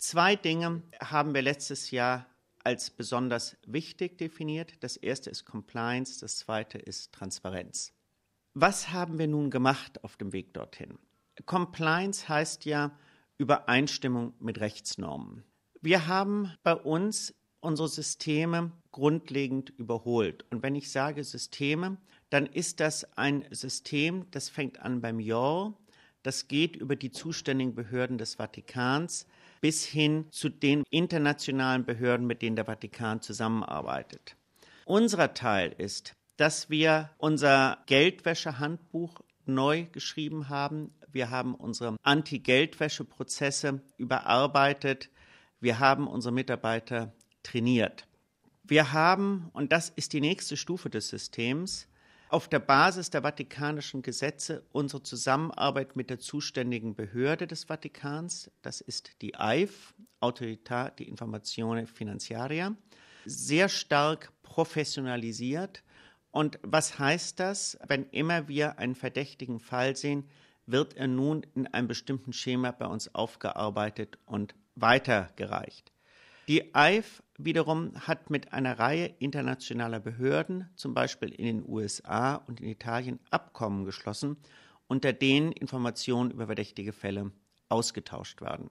2 Dinge haben wir letztes Jahr als besonders wichtig definiert. Das erste ist Compliance, das zweite ist Transparenz. Was haben wir nun gemacht auf dem Weg dorthin? Compliance heißt ja Übereinstimmung mit Rechtsnormen. Wir haben bei uns unsere Systeme grundlegend überholt. Und wenn ich sage Systeme, dann ist das ein System, das fängt an beim JOR, das geht über die zuständigen Behörden des Vatikans bis hin zu den internationalen Behörden, mit denen der Vatikan zusammenarbeitet. Unser Teil ist, dass wir unser Geldwäschehandbuch neu geschrieben haben. Wir haben unsere Anti-Geldwäsche-Prozesse überarbeitet. Wir haben unsere Mitarbeiter trainiert. Wir haben, und das ist die nächste Stufe des Systems, auf der Basis der vatikanischen Gesetze unsere Zusammenarbeit mit der zuständigen Behörde des Vatikans, das ist die AIF, Autorità di Informazione Finanziaria, sehr stark professionalisiert. Und was heißt das? Wenn immer wir einen verdächtigen Fall sehen, wird er nun in einem bestimmten Schema bei uns aufgearbeitet und weitergereicht. Die AIF wiederum hat mit einer Reihe internationaler Behörden, zum Beispiel in den USA und in Italien, Abkommen geschlossen, unter denen Informationen über verdächtige Fälle ausgetauscht werden.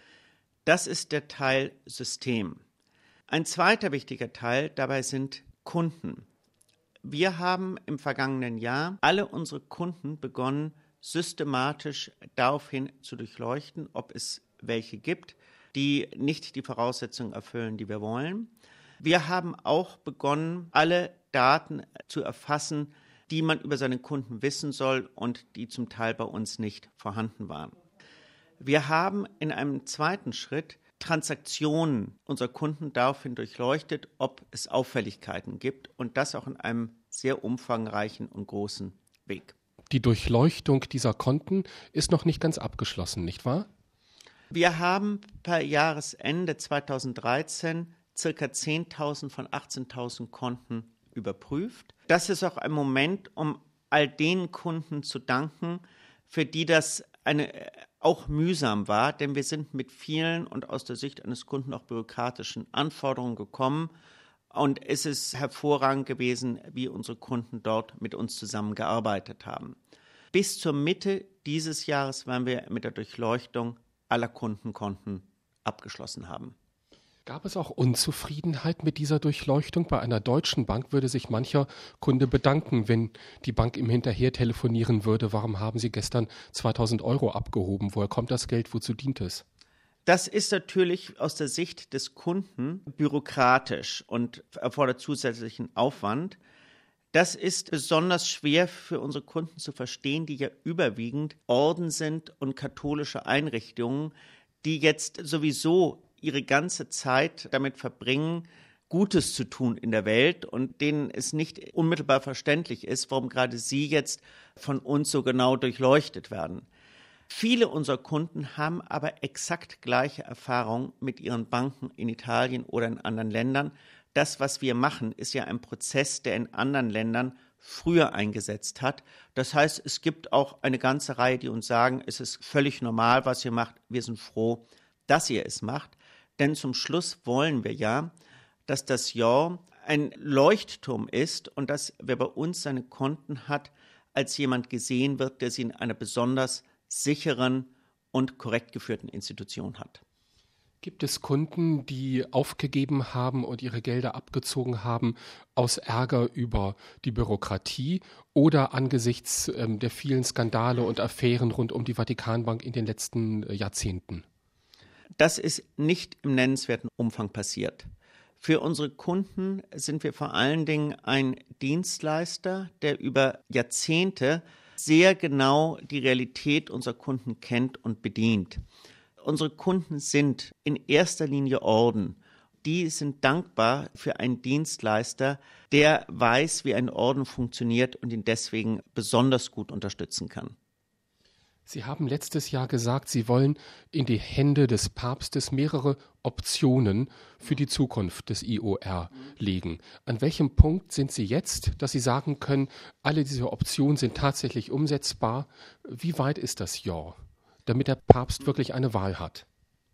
Das ist der Teil System. Ein zweiter wichtiger Teil dabei sind Kunden. Wir haben im vergangenen Jahr alle unsere Kunden begonnen, systematisch daraufhin zu durchleuchten, ob es welche gibt, die nicht die Voraussetzungen erfüllen, die wir wollen. Wir haben auch begonnen, alle Daten zu erfassen, die man über seine Kunden wissen soll und die zum Teil bei uns nicht vorhanden waren. Wir haben in einem zweiten Schritt Transaktionen unserer Kunden daraufhin durchleuchtet, ob es Auffälligkeiten gibt und das auch in einem sehr umfangreichen und großen Weg. Die Durchleuchtung dieser Konten ist noch nicht ganz abgeschlossen, nicht wahr? Wir haben per Jahresende 2013 ca. 10.000 von 18.000 Konten überprüft. Das ist auch ein Moment, um all den Kunden zu danken, für die das auch mühsam war, denn wir sind mit vielen und aus der Sicht eines Kunden auch bürokratischen Anforderungen gekommen. Und es ist hervorragend gewesen, wie unsere Kunden dort mit uns zusammengearbeitet haben. Bis zur Mitte dieses Jahres werden wir mit der Durchleuchtung aller Kundenkonten abgeschlossen haben. Gab es auch Unzufriedenheit mit dieser Durchleuchtung? Bei einer deutschen Bank würde sich mancher Kunde bedanken, wenn die Bank ihm hinterher telefonieren würde. Warum haben Sie gestern 2.000 € abgehoben? Woher kommt das Geld? Wozu dient es? Das ist natürlich aus der Sicht des Kunden bürokratisch und erfordert zusätzlichen Aufwand. Das ist besonders schwer für unsere Kunden zu verstehen, die ja überwiegend Orden sind und katholische Einrichtungen, die jetzt sowieso ihre ganze Zeit damit verbringen, Gutes zu tun in der Welt und denen es nicht unmittelbar verständlich ist, warum gerade sie jetzt von uns so genau durchleuchtet werden. Viele unserer Kunden haben aber exakt gleiche Erfahrungen mit ihren Banken in Italien oder in anderen Ländern. Das, was wir machen, ist ja ein Prozess, der in anderen Ländern früher eingesetzt hat. Das heißt, es gibt auch eine ganze Reihe, die uns sagen, es ist völlig normal, was ihr macht. Wir sind froh, dass ihr es macht. Denn zum Schluss wollen wir ja, dass das JOR ein Leuchtturm ist und dass wer bei uns seine Konten hat, als jemand gesehen wird, der sie in einer besonders sicheren und korrekt geführten Institution hat. Gibt es Kunden, die aufgegeben haben und ihre Gelder abgezogen haben aus Ärger über die Bürokratie oder angesichts der vielen Skandale und Affären rund um die Vatikanbank in den letzten Jahrzehnten? Das ist nicht im nennenswerten Umfang passiert. Für unsere Kunden sind wir vor allen Dingen ein Dienstleister, der über Jahrzehnte sehr genau die Realität unserer Kunden kennt und bedient. Unsere Kunden sind in erster Linie Orden. Die sind dankbar für einen Dienstleister, der weiß, wie ein Orden funktioniert und ihn deswegen besonders gut unterstützen kann. Sie haben letztes Jahr gesagt, Sie wollen in die Hände des Papstes mehrere Optionen für die Zukunft des IOR legen. An welchem Punkt sind Sie jetzt, dass Sie sagen können, alle diese Optionen sind tatsächlich umsetzbar? Wie weit ist das JOR, damit der Papst wirklich eine Wahl hat?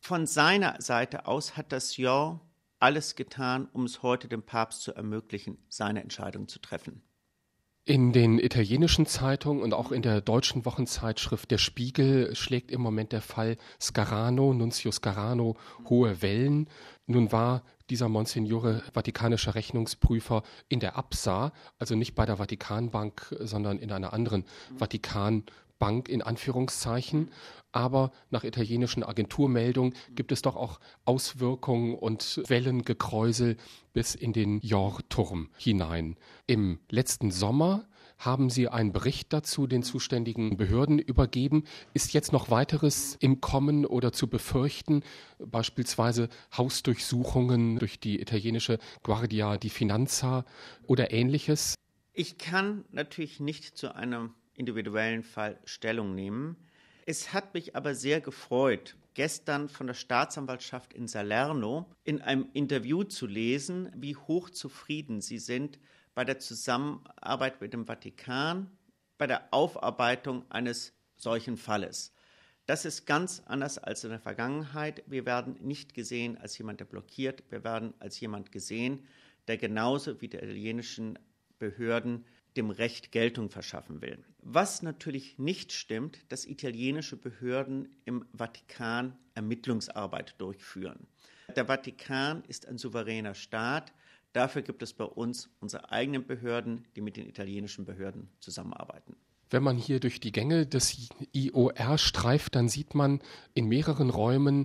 Von seiner Seite aus hat das JOR alles getan, um es heute dem Papst zu ermöglichen, seine Entscheidung zu treffen. In den italienischen Zeitungen und auch in der deutschen Wochenzeitschrift Der Spiegel schlägt im Moment der Fall Scarano, Nunzio Scarano, hohe Wellen. Nun war dieser Monsignore vatikanischer Rechnungsprüfer in der Absa, also nicht bei der Vatikanbank, sondern in einer anderen Vatikanbank in Anführungszeichen. Aber nach italienischen Agenturmeldungen gibt es doch auch Auswirkungen und Wellengekräusel bis in den JOR-Turm hinein. Im letzten Sommer haben Sie einen Bericht dazu den zuständigen Behörden übergeben. Ist jetzt noch weiteres im Kommen oder zu befürchten, beispielsweise Hausdurchsuchungen durch die italienische Guardia di Finanza oder Ähnliches? Ich kann natürlich nicht zu einem individuellen Fall Stellung nehmen. Es hat mich aber sehr gefreut, gestern von der Staatsanwaltschaft in Salerno in einem Interview zu lesen, wie hochzufrieden sie sind bei der Zusammenarbeit mit dem Vatikan, bei der Aufarbeitung eines solchen Falles. Das ist ganz anders als in der Vergangenheit. Wir werden nicht gesehen als jemand, der blockiert. Wir werden als jemand gesehen, der genauso wie die italienischen Behörden dem Recht Geltung verschaffen will. Was natürlich nicht stimmt, dass italienische Behörden im Vatikan Ermittlungsarbeit durchführen. Der Vatikan ist ein souveräner Staat. Dafür gibt es bei uns unsere eigenen Behörden, die mit den italienischen Behörden zusammenarbeiten. Wenn man hier durch die Gänge des IOR streift, dann sieht man in mehreren Räumen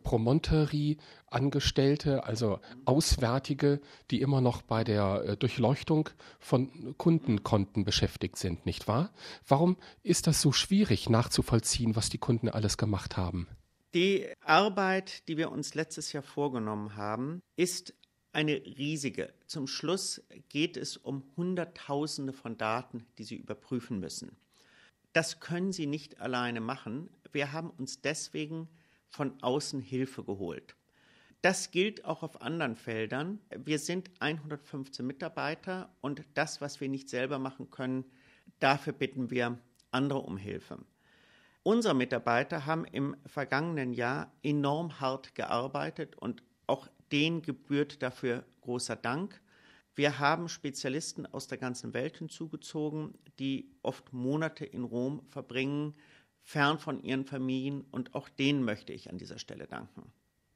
Promontory-Angestellte, also Auswärtige, die immer noch bei der Durchleuchtung von Kundenkonten beschäftigt sind, nicht wahr? Warum ist das so schwierig nachzuvollziehen, was die Kunden alles gemacht haben? Die Arbeit, die wir uns letztes Jahr vorgenommen haben, ist eine riesige. Zum Schluss geht es um Hunderttausende von Daten, die Sie überprüfen müssen. Das können Sie nicht alleine machen. Wir haben uns deswegen von außen Hilfe geholt. Das gilt auch auf anderen Feldern. Wir sind 115 Mitarbeiter und das, was wir nicht selber machen können, dafür bitten wir andere um Hilfe. Unsere Mitarbeiter haben im vergangenen Jahr enorm hart gearbeitet und auch denen gebührt dafür großer Dank. Wir haben Spezialisten aus der ganzen Welt hinzugezogen, die oft Monate in Rom verbringen, fern von ihren Familien, und auch denen möchte ich an dieser Stelle danken.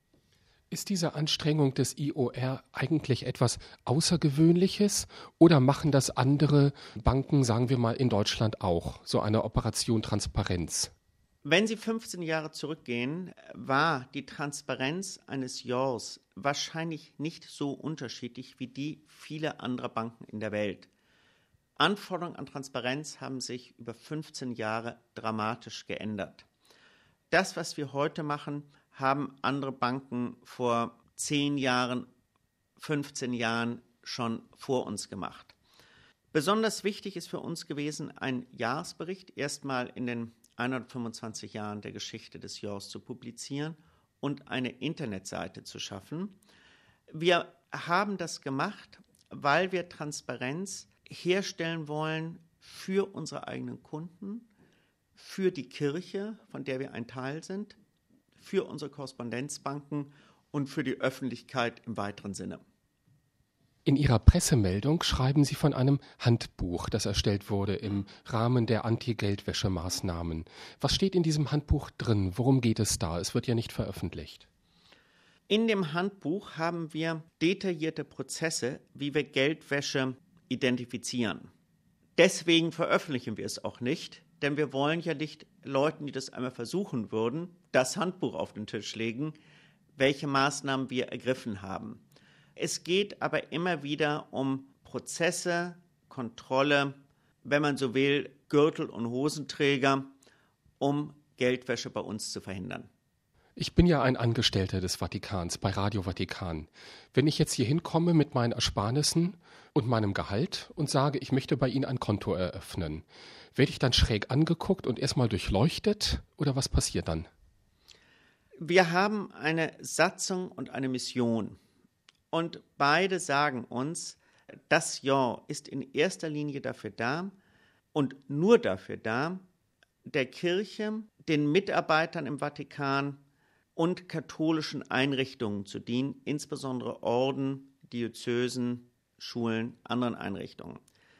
Ist diese Anstrengung des IOR eigentlich etwas Außergewöhnliches oder machen das andere Banken, sagen wir mal, in Deutschland auch, so eine Operation Transparenz? Wenn Sie 15 Jahre zurückgehen, war die Transparenz eines JORs wahrscheinlich nicht so unterschiedlich wie die vieler anderer Banken in der Welt. Anforderungen an Transparenz haben sich über 15 Jahre dramatisch geändert. Das, was wir heute machen, haben andere Banken vor 10 Jahren, 15 Jahren schon vor uns gemacht. Besonders wichtig ist für uns gewesen, ein Jahresbericht erstmal in den 125 Jahren der Geschichte des JORs zu publizieren und eine Internetseite zu schaffen. Wir haben das gemacht, weil wir Transparenz herstellen wollen für unsere eigenen Kunden, für die Kirche, von der wir ein Teil sind, für unsere Korrespondenzbanken und für die Öffentlichkeit im weiteren Sinne. In Ihrer Pressemeldung schreiben Sie von einem Handbuch, das erstellt wurde im Rahmen der Anti-Geldwäsche-Maßnahmen. Was steht in diesem Handbuch drin? Worum geht es da? Es wird ja nicht veröffentlicht. In dem Handbuch haben wir detaillierte Prozesse, wie wir Geldwäsche identifizieren. Deswegen veröffentlichen wir es auch nicht, denn wir wollen ja nicht Leuten, die das einmal versuchen würden, das Handbuch auf den Tisch legen, welche Maßnahmen wir ergriffen haben. Es geht aber immer wieder um Prozesse, Kontrolle, wenn man so will, Gürtel- und Hosenträger, um Geldwäsche bei uns zu verhindern. Ich bin ja ein Angestellter des Vatikans bei Radio Vatikan. Wenn ich jetzt hier hinkomme mit meinen Ersparnissen und meinem Gehalt und sage, ich möchte bei Ihnen ein Konto eröffnen, werde ich dann schräg angeguckt und erstmal durchleuchtet oder was passiert dann? Wir haben eine Satzung und eine Mission. Und beide sagen uns, das JOR ist in erster Linie dafür da und nur dafür da, der Kirche, den Mitarbeitern im Vatikan und katholischen Einrichtungen zu dienen, insbesondere Orden, Diözesen, Schulen, anderen Einrichtungen.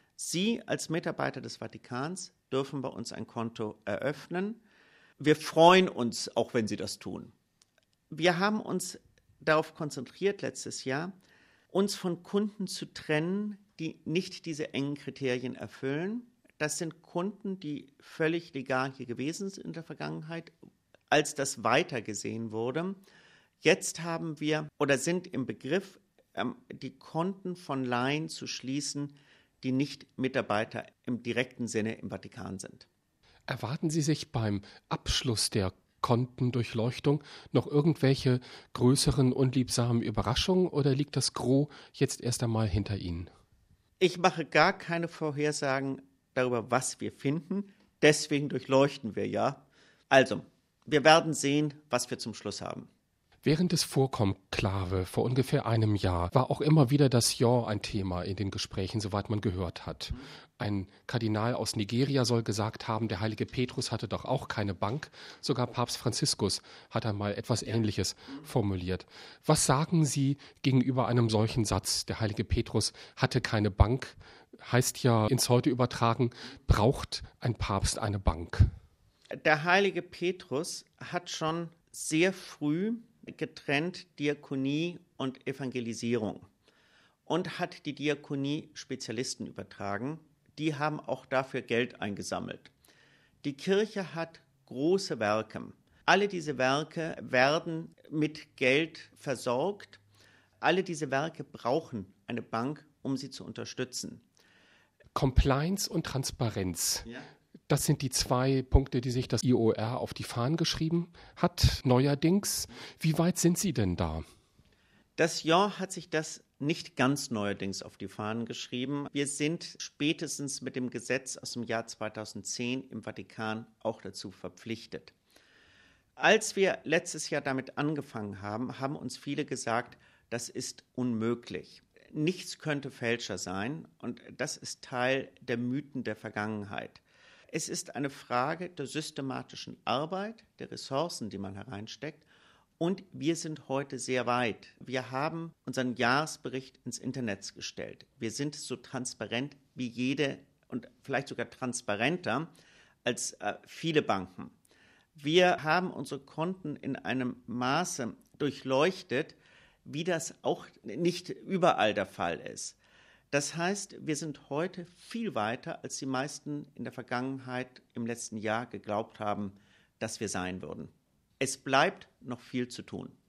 Sie als Mitarbeiter des Vatikans dürfen bei uns ein Konto eröffnen. Wir freuen uns, auch wenn Sie das tun. Wir haben uns darauf konzentriert letztes Jahr, uns von Kunden zu trennen, die nicht diese engen Kriterien erfüllen. Das sind Kunden, die völlig legal hier gewesen sind in der Vergangenheit, als das weitergesehen wurde. Jetzt haben wir oder sind im Begriff, die Konten von Laien zu schließen, die nicht Mitarbeiter im direkten Sinne im Vatikan sind. Erwarten Sie sich beim Abschluss der Kontendurchleuchtung noch irgendwelche größeren unliebsamen Überraschungen oder liegt das Gros jetzt erst einmal hinter Ihnen? Ich mache gar keine Vorhersagen darüber, was wir finden. Deswegen durchleuchten wir ja. Also, wir werden sehen, was wir zum Schluss haben. Während des Vorkonklave vor ungefähr einem Jahr war auch immer wieder das Ja ein Thema in den Gesprächen, soweit man gehört hat. Ein Kardinal aus Nigeria soll gesagt haben, der heilige Petrus hatte doch auch keine Bank. Sogar Papst Franziskus hat einmal etwas Ähnliches formuliert. Was sagen Sie gegenüber einem solchen Satz? Der heilige Petrus hatte keine Bank. Heißt ja ins Heute übertragen, braucht ein Papst eine Bank? Der heilige Petrus hat schon sehr früh getrennt Diakonie und Evangelisierung und hat die Diakonie Spezialisten übertragen. Die haben auch dafür Geld eingesammelt. Die Kirche hat große Werke. Alle diese Werke werden mit Geld versorgt. Alle diese Werke brauchen eine Bank, um sie zu unterstützen. Compliance und Transparenz. Ja. Das sind die zwei Punkte, die sich das IOR auf die Fahnen geschrieben hat, neuerdings. Wie weit sind Sie denn da? Das JOR hat sich das nicht ganz neuerdings auf die Fahnen geschrieben. Wir sind spätestens mit dem Gesetz aus dem Jahr 2010 im Vatikan auch dazu verpflichtet. Als wir letztes Jahr damit angefangen haben, haben uns viele gesagt, das ist unmöglich. Nichts könnte fälscher sein und das ist Teil der Mythen der Vergangenheit. Es ist eine Frage der systematischen Arbeit, der Ressourcen, die man hereinsteckt. Und wir sind heute sehr weit. Wir haben unseren Jahresbericht ins Internet gestellt. Wir sind so transparent wie jede und vielleicht sogar transparenter als viele Banken. Wir haben unsere Konten in einem Maße durchleuchtet, wie das auch nicht überall der Fall ist. Das heißt, wir sind heute viel weiter, als die meisten in der Vergangenheit im letzten Jahr geglaubt haben, dass wir sein würden. Es bleibt noch viel zu tun.